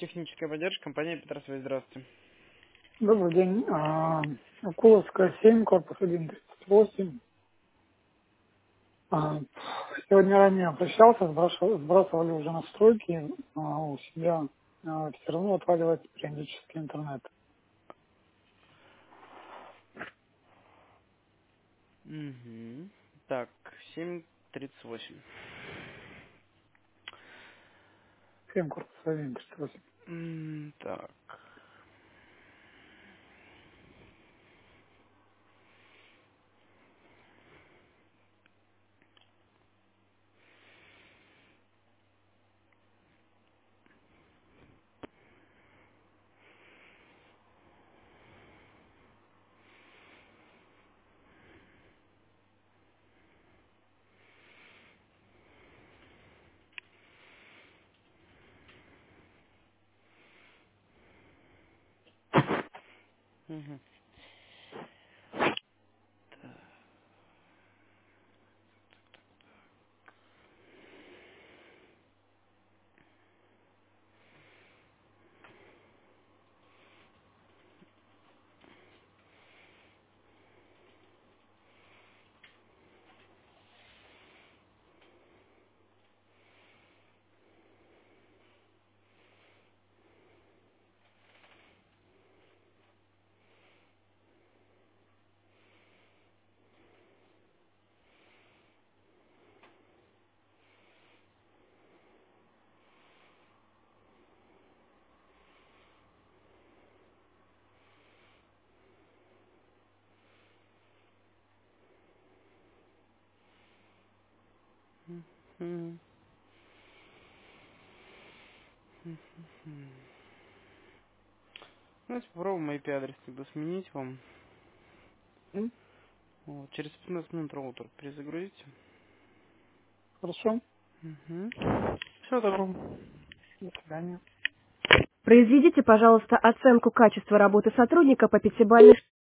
техническая поддержка, компания Петросвязь, здравствуйте. Добрый день. Акуловская 7, корпус 138. А, Сегодня ранее обращался, сбрасывали уже настройки у себя. Все равно отваливается периодически интернет. Угу. Так, 7:38. 7, корпус 138. Так. Угу. Угу. Давайте попробуем IP-адрес тогда сменить вам. М? Вот, через 15 минут роутер перезагрузите. Хорошо. Угу. Всего доброго. До свидания. Произведите, пожалуйста, оценку качества работы сотрудника по пятибалльной